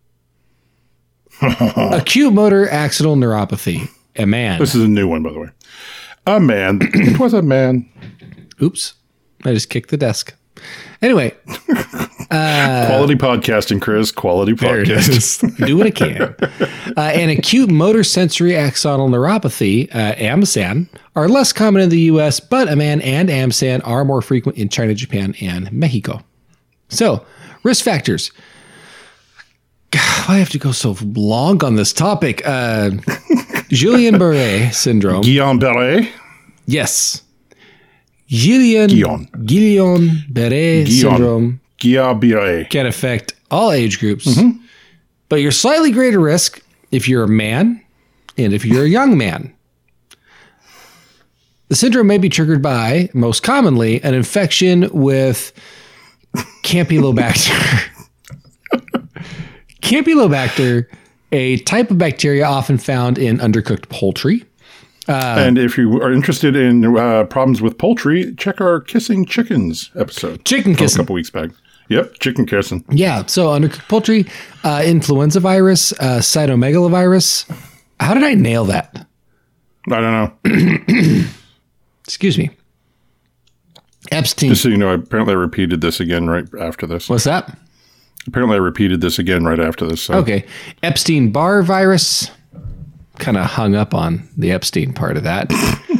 Acute motor axonal neuropathy. A man. This is a new one, by the way. A man. It was a man. Oops. I just kicked the desk. Anyway. Uh, Quality podcasting, Chris. Quality podcasting. Do what I can. Uh, and acute motor sensory axonal neuropathy, uh, A M S A N, are less common in the U S, but A M A N and A M S A N are more frequent in China, Japan, and Mexico. So, risk factors. God, why do I have to go so long on this topic? Uh, Guillain-Barré syndrome. Guillain-Barré? Yes. Guillain, Guillain. Guillain-Barré syndrome Guillain-Barré can affect all age groups, mm-hmm. but you're slightly greater risk if you're a man and if you're a young man. The syndrome may be triggered by, most commonly, an infection with Campylobacter. Campylobacter, a type of bacteria often found in undercooked poultry. Uh, and if you are interested in uh, problems with poultry, check our Kissing Chickens episode. Chicken kissing. A couple weeks back. Yep, chicken kissing. Yeah, so undercooked poultry, uh, influenza virus, uh, cytomegalovirus. How did I nail that? I don't know. Excuse me. Epstein. Just so you know, apparently I repeated this again right after this. What's that? Apparently I repeated this again right after this. So. Okay. Epstein-Barr virus. Kind of hung up on the Epstein part of that.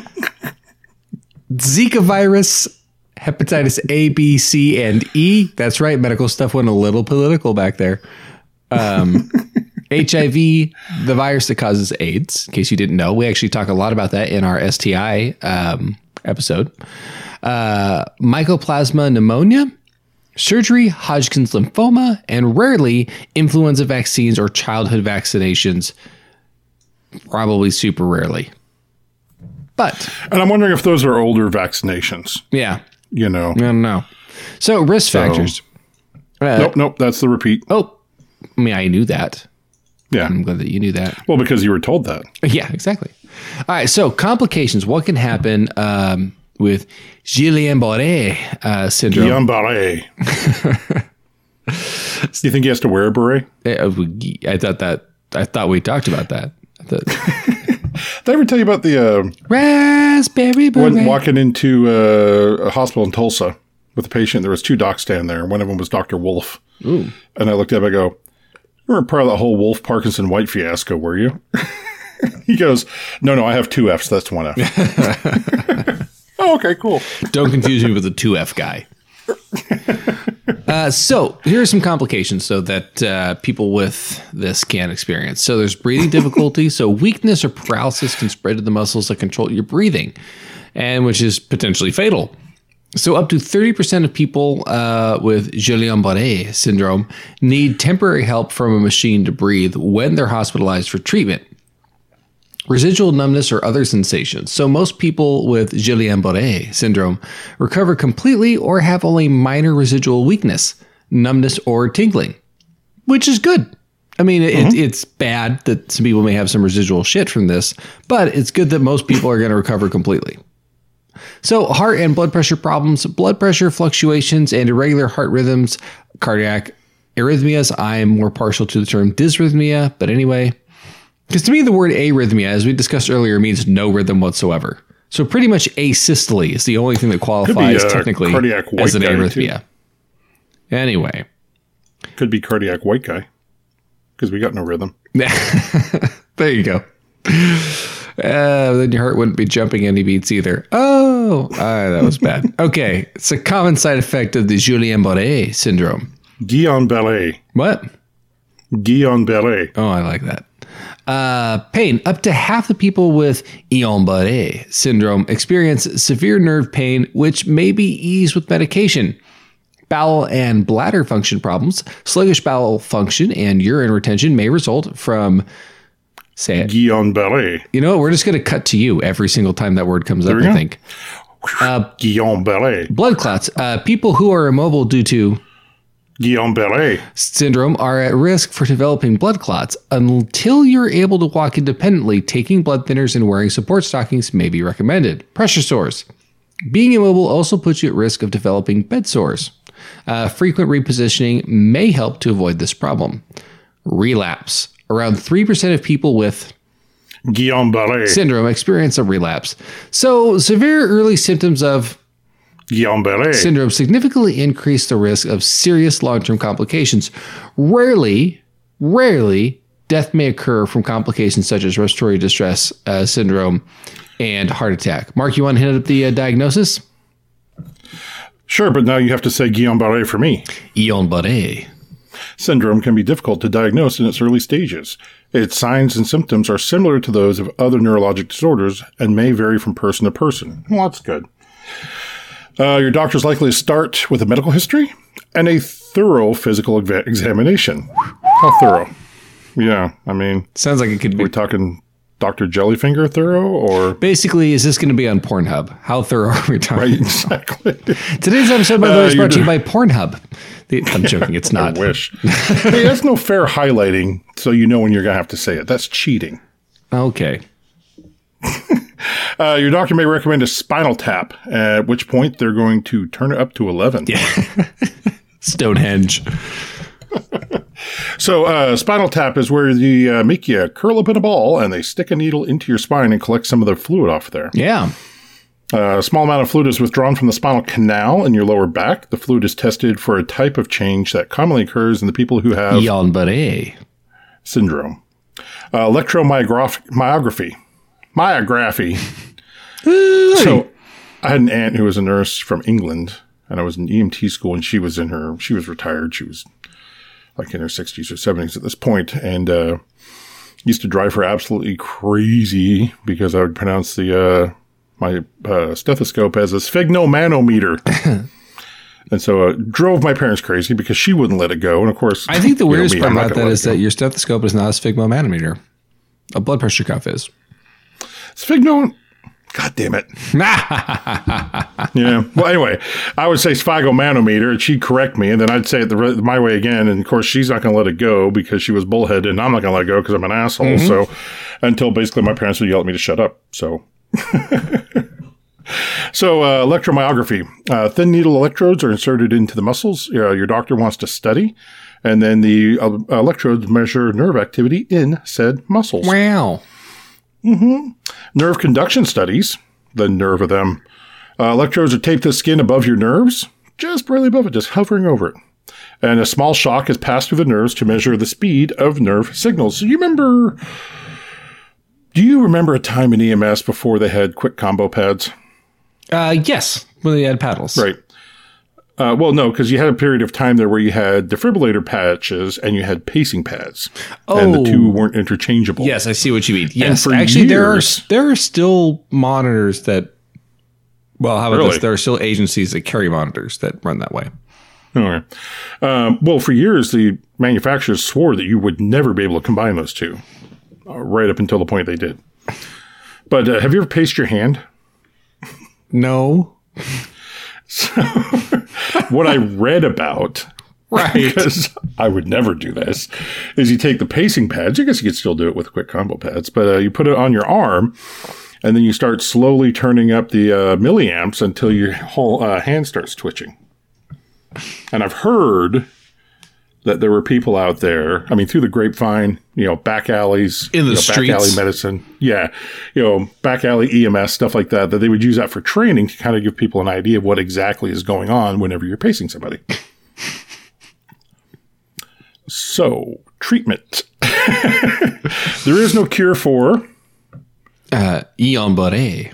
Zika virus, hepatitis A, B, C, and E. That's right. Medical stuff went a little political back there. Um, H I V, the virus that causes AIDS, in case you didn't know. We actually talk a lot about that in our S T I um, episode. Uh, mycoplasma pneumonia, surgery, Hodgkin's lymphoma, and rarely influenza vaccines or childhood vaccinations. Probably super rarely. But. And I'm wondering if those are older vaccinations. Yeah. You know. I don't know. So risk so, factors. Uh, nope, nope. That's the repeat. Oh, I mean, I knew that. Yeah. I'm glad that you knew that. Well, because you were told that. Yeah, exactly. All right. So complications. What can happen um, with Guillain-Barré uh, syndrome? Guillain-Barré. Do you think he has to wear a beret? I thought that. I thought we talked about that. I thought, Did I ever tell you about the uh, raspberry beret? When walking into uh, a hospital in Tulsa with a patient, there was two docs standing there, and one of them was Doctor Wolf. Ooh. And I looked at him, I go, "You weren't part of that whole Wolf Parkinson White fiasco, were you?" He goes, "No, no, I have two Fs. That's one F." Oh, okay, cool. Don't confuse me with the two F guy. Uh, so here are some complications so that uh, people with this can experience. So there's breathing difficulty. So weakness or paralysis can spread to the muscles that control your breathing, and which is potentially fatal. So up to thirty percent of people uh, with Guillain-Barré syndrome need temporary help from a machine to breathe when they're hospitalized for treatment. Residual numbness or other sensations. So most people with Guillain-Barré syndrome recover completely or have only minor residual weakness, numbness, or tingling, which is good. I mean, it, mm-hmm. it's bad that some people may have some residual shit from this, but it's good that most people are going to recover completely. So heart and blood pressure problems, blood pressure fluctuations and irregular heart rhythms, cardiac arrhythmias. I'm more partial to the term dysrhythmia, but anyway, because to me, the word arrhythmia, as we discussed earlier, means no rhythm whatsoever. So pretty much asystole is the only thing that qualifies be, uh, technically as an arrhythmia. Too. Anyway. Could be cardiac white guy. Because we got no rhythm. There you go. Uh, then your heart wouldn't be jumping any beats either. Oh, uh, that was bad. Okay. It's a common side effect of the Guillain-Barré syndrome. Guillain-Barré. What? Guillain-Barré. Oh, I like that. Uh, pain. Up to half the people with Guillain-Barré syndrome experience severe nerve pain, which may be eased with medication. Bowel and bladder function problems, sluggish bowel function, and urine retention may result from, say it. Guillain-Barré. You know what? We're just going to cut to you every single time that word comes there up, I think. Uh, Guillain-Barré. Blood clots. Uh, people who are immobile due to Guillain-Barré syndrome are at risk for developing blood clots. Until you're able to walk independently, taking blood thinners and wearing support stockings may be recommended. Pressure sores. Being immobile also puts you at risk of developing bed sores. Uh, frequent repositioning may help to avoid this problem. Relapse. Around three percent of people with Guillain-Barré syndrome experience a relapse. So severe early symptoms of Guillain-Barré syndrome significantly increase the risk of serious long-term complications. Rarely, rarely, death may occur from complications such as respiratory distress uh, syndrome and heart attack. Mark, you want to hit up the uh, diagnosis? Sure, but now you have to say Guillain-Barré for me. Guillain-Barré syndrome can be difficult to diagnose in its early stages. Its signs and symptoms are similar to those of other neurologic disorders and may vary from person to person. Well, that's good. Uh, your doctor's likely to start with a medical history and a thorough physical exa- examination. How thorough? Yeah, I mean... Sounds like it could be... We're talking Doctor Jellyfinger thorough, or... Basically, is this going to be on Pornhub? How thorough are we talking? Right, exactly. Today's episode, by the way, is brought to you by Pornhub. I'm joking, it's not. I wish. Hey, that's no fair highlighting, so you know when you're going to have to say it. That's cheating. Okay. Uh, your doctor may recommend a spinal tap, at which point they're going to turn it up to eleven. Yeah. Stonehenge. So uh, spinal tap is where they uh, make you curl up in a ball and they stick a needle into your spine and collect some of the fluid off there. Yeah. Uh, a small amount of fluid is withdrawn from the spinal canal in your lower back. The fluid is tested for a type of change that commonly occurs in the people who have Guillain-Barré syndrome. Uh, electromyography. Myography. So I had an aunt who was a nurse from England, and I was in E M T school, and she was in her, she was retired. She was like in her sixties or seventies at this point, and uh, used to drive her absolutely crazy because I would pronounce the uh, my uh, stethoscope as a sphygmomanometer. And so it uh, drove my parents crazy because she wouldn't let it go. And of course, I think the weirdest me, part about that is that your stethoscope is not a sphygmomanometer. A blood pressure cuff is. Sphygmo. God damn it. Yeah. Well, anyway, I would say sphygmomanometer, and she'd correct me, and then I'd say it the, my way again. And of course, she's not going to let it go because she was bullheaded, and I'm not going to let it go because I'm an asshole. Mm-hmm. So until basically my parents would yell at me to shut up. So. So, uh, electromyography. Uh, thin needle electrodes are inserted into the muscles uh, your doctor wants to study, and then the uh, electrodes measure nerve activity in said muscles. Wow. Mm-hmm. Nerve conduction studies, the nerve of them. Uh, electrodes are taped to the skin above your nerves, just barely above it, just hovering over it. And a small shock is passed through the nerves to measure the speed of nerve signals. So you remember, do you remember a time in E M S before they had quick combo pads? Uh, yes, when they had paddles. Right. Uh, well, no, because you had a period of time there where you had defibrillator patches and you had pacing pads. Oh. And the two weren't interchangeable. Yes, I see what you mean. Yes, for actually, years, there are there are still monitors that, well, how about Really? this? There are still agencies that carry monitors that run that way. Okay. Um, well, for years, the manufacturers swore that you would never be able to combine those two, uh, right up until the point they did. But uh, have you ever paced your hand? No. So, what I read about Right. Because I would never do this. Is you take the pacing pads. I guess you could still do it with quick combo pads, but uh, you put it on your arm, and then you start slowly turning up the uh, milliamps until your whole uh, hand starts twitching. And I've heard that there were people out there, I mean, through the grapevine, you know, back alleys, in the you know, streets, back alley medicine, yeah, you know, back alley E M S, stuff like that, that they would use that for training to kind of give people an idea of what exactly is going on whenever you're pacing somebody. So, treatment. There is no cure for uh, Guillain-Barré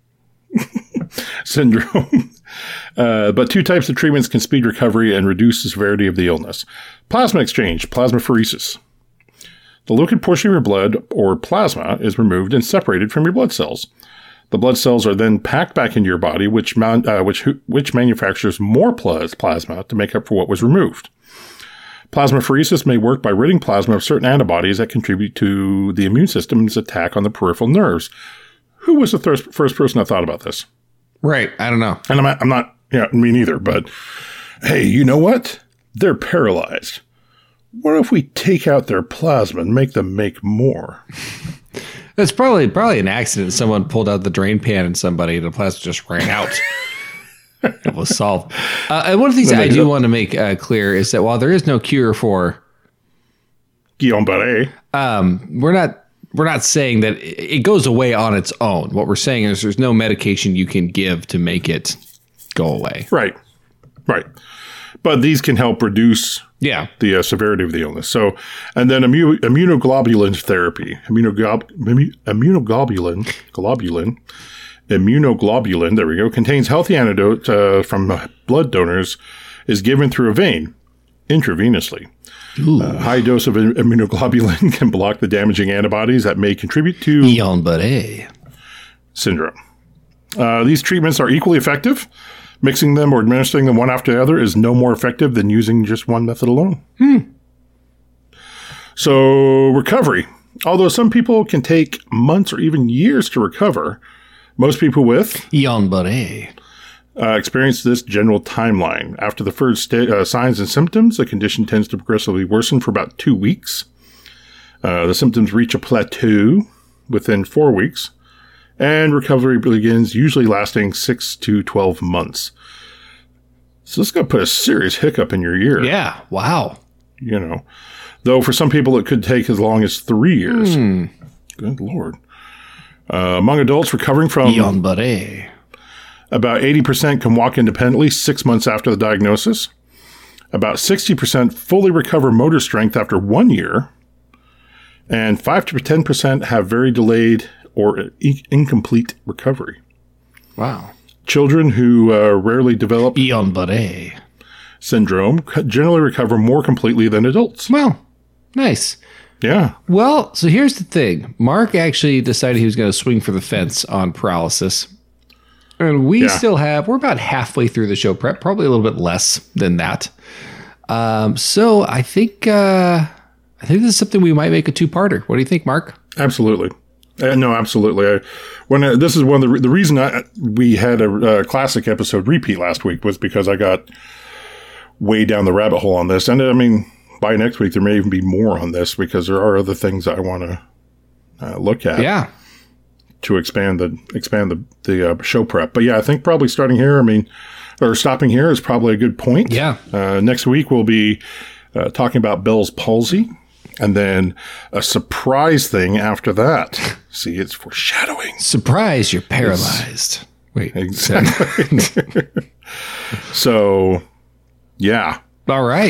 syndrome. Uh, but two types of treatments can speed recovery and reduce the severity of the illness. Plasma exchange, plasmapheresis. The liquid portion of your blood, or plasma, is removed and separated from your blood cells. The blood cells are then packed back into your body, which man, uh, which which manufactures more plas- plasma to make up for what was removed. Plasmapheresis may work by ridding plasma of certain antibodies that contribute to the immune system's attack on the peripheral nerves. Who was the thir- first person that thought about this? Right. I don't know. And I'm not, I'm not, yeah, me neither, but hey, you know what? They're paralyzed. What if we take out their plasma and make them make more? That's probably probably an accident. Someone pulled out the drain pan and somebody, the plasma just ran out. It was solved. Uh, and one of the things I do want to make uh, clear is that while there is no cure for Guillain-Barré, um, we're not we're not saying that it goes away on its own. What we're saying is there's no medication you can give to make it go away. Right, right. But these can help reduce yeah. the uh, severity of the illness. So, and then immu- immunoglobulin therapy, immunoglob- immu- immunoglobulin, globulin, immunoglobulin, there we go, contains healthy antidote uh, from blood donors, is given through a vein, intravenously. A high dose of immunoglobulin can block the damaging antibodies that may contribute to Guillain-Barré syndrome. Uh, these treatments are equally effective. Mixing them or administering them one after the other is no more effective than using just one method alone. Hmm. So, recovery. Although some people can take months or even years to recover, most people with Guillain-Barré uh, experience this general timeline. After the first sta- uh, signs and symptoms, the condition tends to progressively worsen for about two weeks. Uh, the symptoms reach a plateau within four weeks. And recovery begins, usually lasting six to twelve months. So this is going to put a serious hiccup in your year. Yeah. Wow. You know, though for some people it could take as long as three years. Mm. Good Lord. Uh, among adults recovering from Guillain-Barré, about eighty percent can walk independently six months after the diagnosis. About sixty percent fully recover motor strength after one year. And five to ten percent have very delayed or e- incomplete recovery. Wow. Children who uh, rarely develop Guillain-Barré syndrome generally recover more completely than adults. Well, nice. Yeah. Well, so here's the thing. Mark actually decided he was going to swing for the fence on paralysis. And we Yeah. still have, we're about halfway through the show prep, probably a little bit less than that. Um, so I think, uh, I think this is something we might make a two-parter. What do you think, Mark? Absolutely. Uh, no, absolutely. I, when uh, this is one of the, re- the reason I, we had a, a classic episode repeat last week was because I got way down the rabbit hole on this. And I mean, by next week, there may even be more on this because there are other things that I want to uh, look at. Yeah. To expand the expand the the uh, show prep. But yeah, I think probably starting here, I mean, or stopping here is probably a good point. Yeah. Uh, next week we'll be uh, talking about Bell's palsy, and then a surprise thing after that. See, it's foreshadowing. Surprise, you're paralyzed. Wait. Exactly. So, yeah. All right.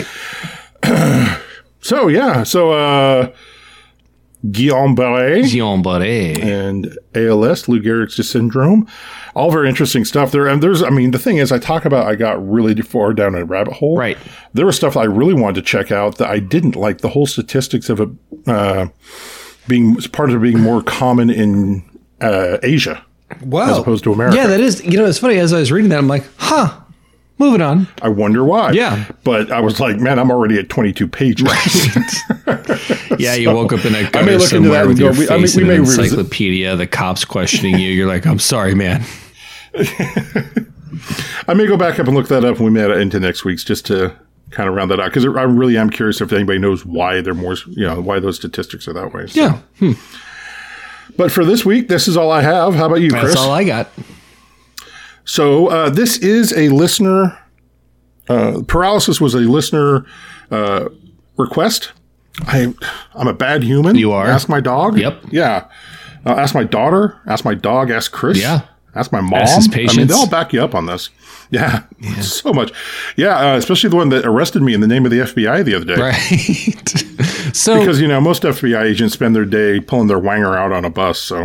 So yeah. So uh, Guillain-Barré. Guillain-Barré. And A L S, Lou Gehrig's syndrome. All very interesting stuff there. And there's, I mean, the thing is, I talk about, I got really far down a rabbit hole. Right. There was stuff I really wanted to check out that I didn't, like the whole statistics of it uh, being part of it being more common in uh, Asia Wow. as opposed to America. Yeah, that is, you know, it's funny. As I was reading that, I'm like, huh, moving on. I wonder why. Yeah. But I was like, man, I'm already at twenty-two pages. Yeah, you woke up in a I may gutter look into somewhere that with and your go, we- I mean, face we in may an revisit- encyclopedia, the cops questioning you. You're like, I'm sorry, man. I may go back up and look that up when we met into next week's just to kind of round that out because I really am curious if anybody knows why they're more, you know, why those statistics are that way. So. Yeah. Hmm. But for this week, this is all I have. How about you, Chris? That's all I got. So uh, this is a listener. Uh, paralysis was a listener uh, request. I, I'm a bad human. You are. Ask my dog. Yep. Yeah. Uh, ask my daughter. Ask my dog. Ask Chris. Yeah. Ask my mom. Ask his patients. I mean, they'll back you up on this. Yeah. yeah. So much. Yeah. Uh, especially the one that arrested me in the name of the F B I the other day. Right. So because, you know, most F B I agents spend their day pulling their wanger out on a bus. So.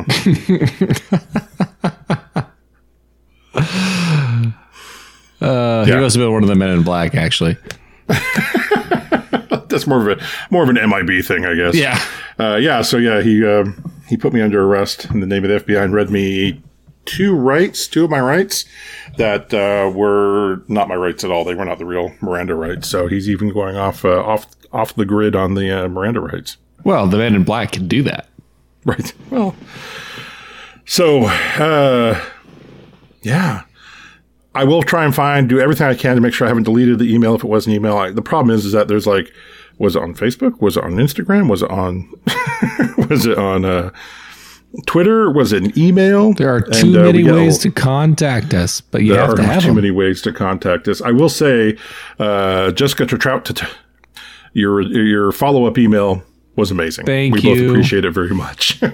uh, yeah. He must have been one of the men in black, actually. That's more of a more of an M I B thing, I guess. Yeah. Uh, yeah. So yeah, he uh, he put me under arrest in the name of the F B I and read me two rights, two of my rights that uh, were not my rights at all. They were not the real Miranda rights. So he's even going off uh, off off the grid on the uh, Miranda rights. Well, the men in black can do that, right? Well, so uh, yeah. I will try and find, do everything I can to make sure I haven't deleted the email if it was an email. I, the problem is, is that there's like, was it on Facebook? Was it on Instagram? Was it on, was it on uh, Twitter? Was it an email? There are too and, uh, many ways to contact us, but you have to have There are too them. many ways to contact us. I will say, uh, Jessica Trout, t- your your follow up email was amazing. Thank we you. We both appreciate it very much.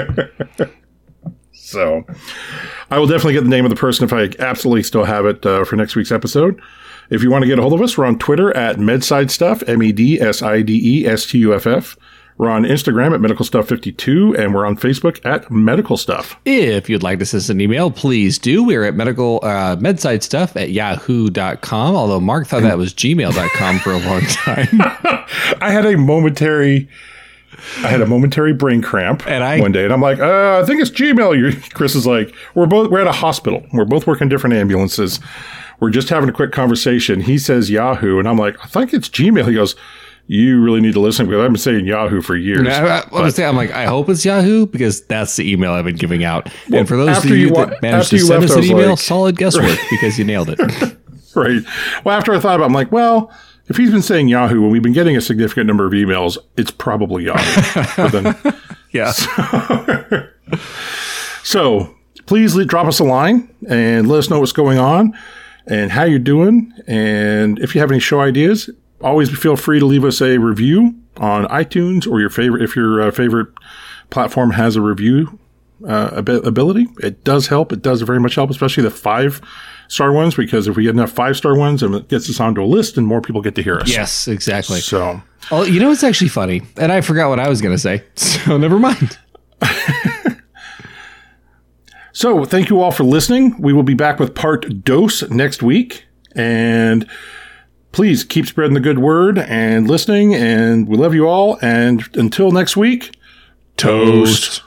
So I will definitely get the name of the person if I absolutely still have it uh, for next week's episode. If you want to get a hold of us, we're on Twitter at MedSideStuff, M E D S I D E S T U F F. We're on Instagram at Medical Stuff fifty-two, and we're on Facebook at Medical Stuff. If you'd like to send us an email, please do. We're at medical uh, medsidestuff at yahoo dot com, although Mark thought that was gmail dot com for a long time. I had a momentary... I had a momentary brain cramp and I, one day, and I'm like, uh, I think it's Gmail. You're, Chris is like, we're both we're at a hospital. We're both working different ambulances. We're just having a quick conversation. He says Yahoo, and I'm like, I think it's Gmail. He goes, you really need to listen because I've been saying Yahoo for years. I, I, but, I'm like, I hope it's Yahoo because that's the email I've been giving out. Well, and for those of you, you that managed to send left, us an email, like, solid guesswork right. because you nailed it. Right. Well, after I thought about it, I'm like, well, if he's been saying Yahoo and we've been getting a significant number of emails, it's probably Yahoo. But then, yeah. So, so please drop us a line and let us know what's going on and how you're doing. And if you have any show ideas, always feel free to leave us a review on iTunes or your favorite, if your uh, favorite platform has a review uh, ability. It does help. It does very much help, especially the five star ones, because if we get enough five star ones and it gets us onto a list and more people get to hear us. Yes, exactly. So, oh, you know, it's actually funny. And I forgot what I was going to say. So never mind. So thank you all for listening. We will be back with part dos next week. And please keep spreading the good word and listening. And we love you all. And until next week, toast.